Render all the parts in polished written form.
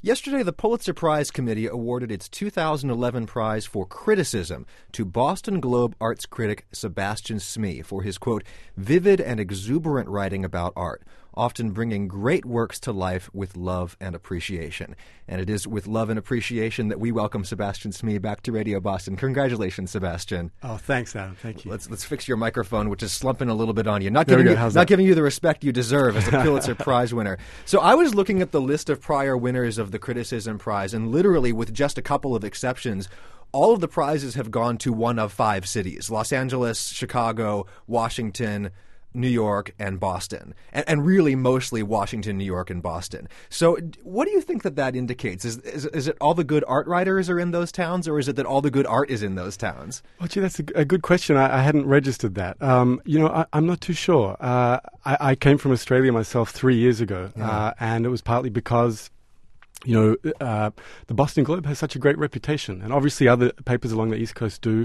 Yesterday, the Pulitzer Prize Committee awarded its 2011 prize for criticism to Boston Globe arts critic Sebastian Smee for his, quote, vivid and exuberant writing about art, often bringing great works to life with love and appreciation. And it is with love and appreciation that we welcome Sebastian Smee back to Radio Boston. Congratulations, Sebastian. Oh, thanks, Adam. Thank you. Let's fix your microphone, which is slumping a little bit on you. Not There we giving go. you, not giving you the respect you deserve as a Pulitzer Prize winner. So I was looking at the list of prior winners of the Criticism Prize, and literally, with just a couple of exceptions, all of the prizes have gone to one of 5 cities: Los Angeles, Chicago, Washington, New York, and Boston. And really mostly Washington, New York, and Boston. So what do you think that indicates? Is it all the good art writers are in those towns, or is it that all the good art is in those towns? Well, gee, that's a good question. I hadn't registered that. I'm not too sure. I came from Australia myself 3 years ago, and it was partly because the Boston Globe has such a great reputation, and obviously other papers along the East Coast do.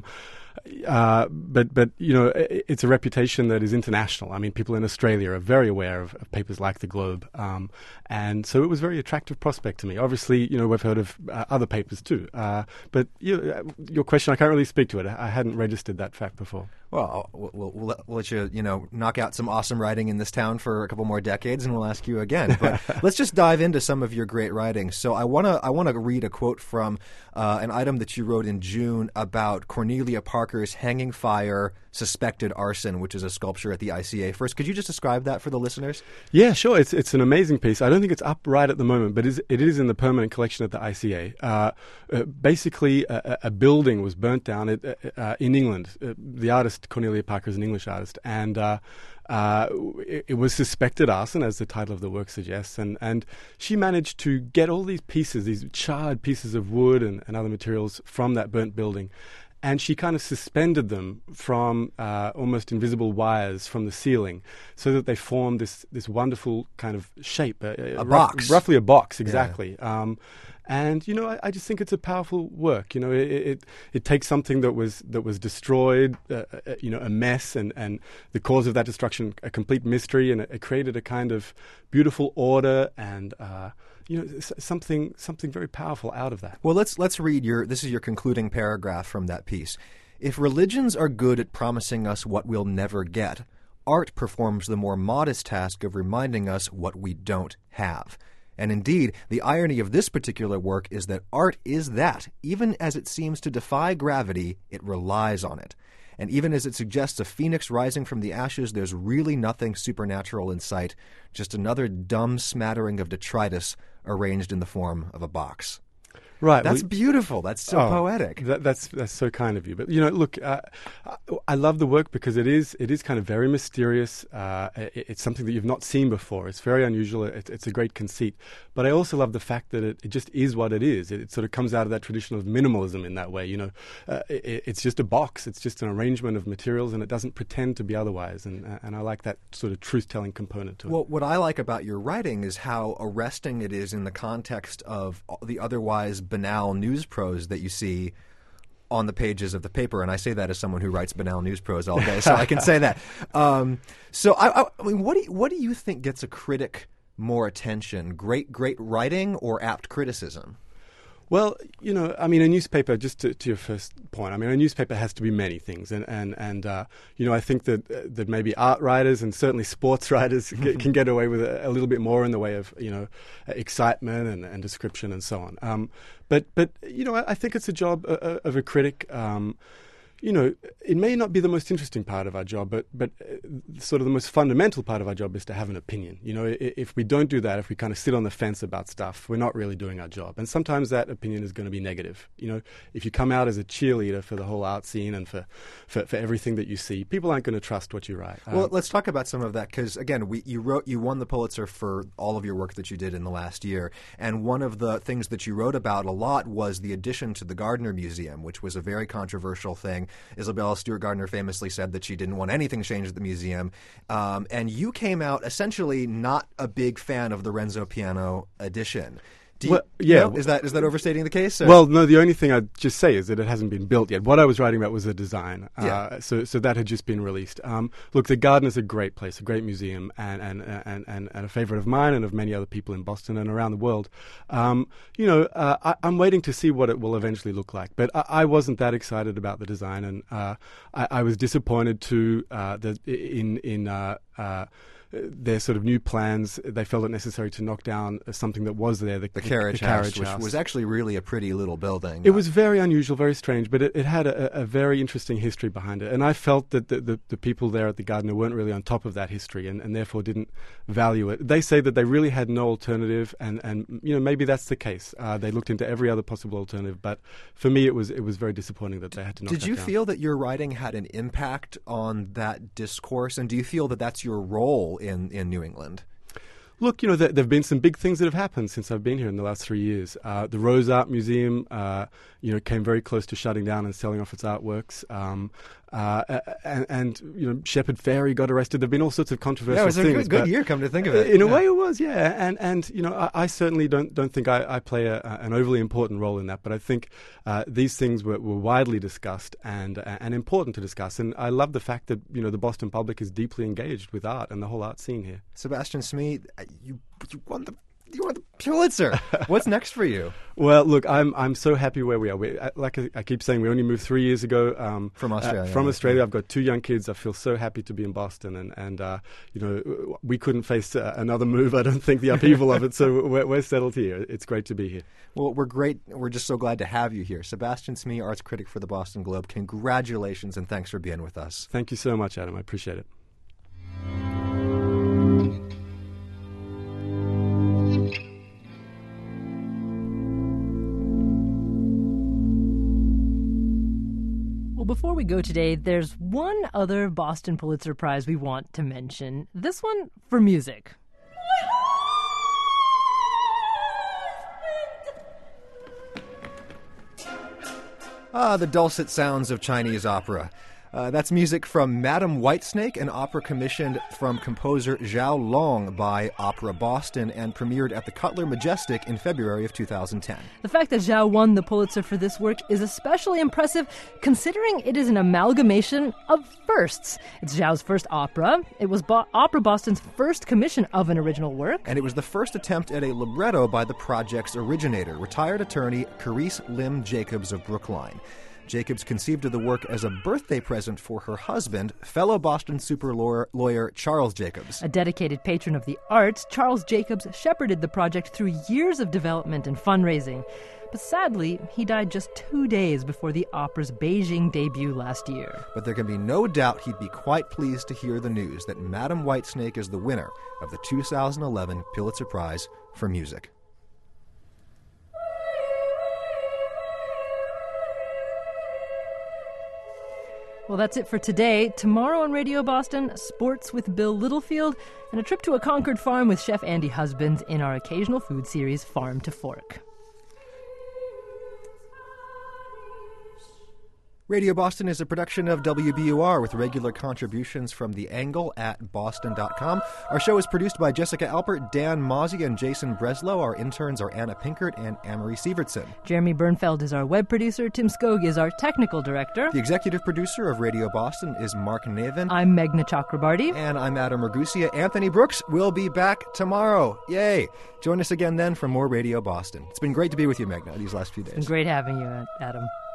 But it's a reputation that is international. I mean, people in Australia are very aware of papers like the Globe, and so it was a very attractive prospect to me. Obviously, we've heard of other papers too. But your question, I can't really speak to it. I hadn't registered that fact before. Well, we'll let you, knock out some awesome writing in this town for a couple more decades, and we'll ask you again. But let's just dive into some of your great writing. So I want to read a quote from an item that you wrote in June about Cornelia Parker's Hanging Fire, Suspected Arson, which is a sculpture at the ICA. First, could you just describe that for the listeners? Yeah, sure. It's an amazing piece. I don't think it's up right at the moment, but it is in the permanent collection at the ICA. Basically, a building was burnt down in England. The artist Cornelia Parker is an English artist, and it was suspected arson, as the title of the work suggests, and she managed to get all these pieces, these charred pieces of wood and other materials from that burnt building, and she kind of suspended them from almost invisible wires from the ceiling, so that they formed this wonderful kind of shape, a box, roughly a box, exactly. Yeah. And I just think it's a powerful work. It takes something that was destroyed, a mess, and the cause of that destruction a complete mystery, and it created a kind of beautiful order and something very powerful out of that. Well, let's read this is your concluding paragraph from that piece. If religions are good at promising us what we'll never get, art performs the more modest task of reminding us what we don't have. And indeed, the irony of this particular work is that art is that. Even as it seems to defy gravity, it relies on it. And even as it suggests a phoenix rising from the ashes, there's really nothing supernatural in sight, just another dumb smattering of detritus arranged in the form of a box. Right. That's beautiful. That's so poetic. That's so kind of you. But look, I love the work because it is kind of very mysterious. It's something that you've not seen before. It's very unusual. It's a great conceit. But I also love the fact that it just is what it is. It sort of comes out of that tradition of minimalism in that way. It's just a box. It's just an arrangement of materials, and it doesn't pretend to be otherwise. And I like that sort of truth-telling component to it. Well, what I like about your writing is how arresting it is in the context of the otherwise banal news prose that you see on the pages of the paper, and I say that as someone who writes banal news prose all day, so I can say that. So, I mean, what do you think gets a critic more attention? Great writing or apt criticism? Well, I mean, a newspaper, just to your first point, I mean, a newspaper has to be many things. And I think that maybe art writers and certainly sports writers can get away with a little bit more in the way of, excitement and description and so on. But I think it's a job of a critic. It may not be the most interesting part of our job, but sort of the most fundamental part of our job is to have an opinion. If we don't do that, if we kind of sit on the fence about stuff, we're not really doing our job. And sometimes that opinion is going to be negative. If you come out as a cheerleader for the whole art scene and for everything that you see, people aren't going to trust what you write. Well, let's talk about some of that because, again, you won the Pulitzer for all of your work that you did in the last year. And one of the things that you wrote about a lot was the addition to the Gardner Museum, which was a very controversial thing. Isabella Stewart Gardner famously said that she didn't want anything changed at the museum. And you came out essentially not a big fan of the Renzo Piano edition. Is that overstating the case? Or? Well, no, the only thing I'd just say is that it hasn't been built yet. What I was writing about was the design. So that had just been released. Look, the Garden is a great place, a great museum, and a favorite of mine and of many other people in Boston and around the world. I'm waiting to see what it will eventually look like. But I wasn't that excited about the design, and I was disappointed too that in their sort of new plans, they felt it necessary to knock down something that was there, the Carriage House, which was actually really a pretty little building. It was very unusual, very strange, but it had a very interesting history behind it. And I felt that the people there at the Garden weren't really on top of that history and therefore didn't value it. They say that they really had no alternative, and maybe that's the case. They looked into every other possible alternative, but for me it was very disappointing that they had to knock that down. Did you feel that your writing had an impact on that discourse, and do you feel that that's your role in New England? Look, there have been some big things that have happened since I've been here in the last 3 years. The Rose Art Museum, came very close to shutting down and selling off its artworks. And Shepard Fairey got arrested. There've been all sorts of controversial things. Yeah, it was a good year, come to think of it. In a way it was, yeah. And I certainly don't think I play an overly important role in that, but I think these things were widely discussed and important to discuss. And I love the fact that, the Boston public is deeply engaged with art and the whole art scene here. Sebastian Smee, you won the Pulitzer. What's next for you? Well, look, I'm so happy where we are. Like I keep saying, we only moved 3 years ago from Australia. Australia, I've got 2 young kids. I feel so happy to be in Boston, and we couldn't face another move. I don't think the upheaval of it. So we're settled here. It's great to be here. Well, we're great. We're just so glad to have you here, Sebastian Smee, arts critic for the Boston Globe. Congratulations, and thanks for being with us. Thank you so much, Adam. I appreciate it. Before we go today, there's one other Boston Pulitzer Prize we want to mention. This one for music. The dulcet sounds of Chinese opera. That's music from Madam Whitesnake, an opera commissioned from composer Zhao Long by Opera Boston and premiered at the Cutler Majestic in February of 2010. The fact that Zhao won the Pulitzer for this work is especially impressive considering it is an amalgamation of firsts. It's Zhao's first opera. It was Opera Boston's first commission of an original work. And it was the first attempt at a libretto by the project's originator, retired attorney Carice Lim Jacobs of Brookline. Jacobs conceived of the work as a birthday present for her husband, fellow Boston super lawyer Charles Jacobs. A dedicated patron of the arts, Charles Jacobs shepherded the project through years of development and fundraising. But sadly, he died just 2 days before the opera's Beijing debut last year. But there can be no doubt he'd be quite pleased to hear the news that Madam Whitesnake is the winner of the 2011 Pulitzer Prize for Music. Well, that's it for today. Tomorrow on Radio Boston, sports with Bill Littlefield, and a trip to a Concord farm with Chef Andy Husbands in our occasional food series, Farm to Fork. Radio Boston is a production of WBUR with regular contributions from The Angle at boston.com. Our show is produced by Jessica Alpert, Dan Mozzie, and Jason Breslow. Our interns are Anna Pinkert and Amory Sievertson. Jeremy Bernfeld is our web producer. Tim Skog is our technical director. The executive producer of Radio Boston is Mark Navin. I'm Meghna Chakrabarty. And I'm Adam Ragusia. Anthony Brooks will be back tomorrow. Yay! Join us again then for more Radio Boston. It's been great to be with you, Meghna, these last few days. It's been great having you, Adam.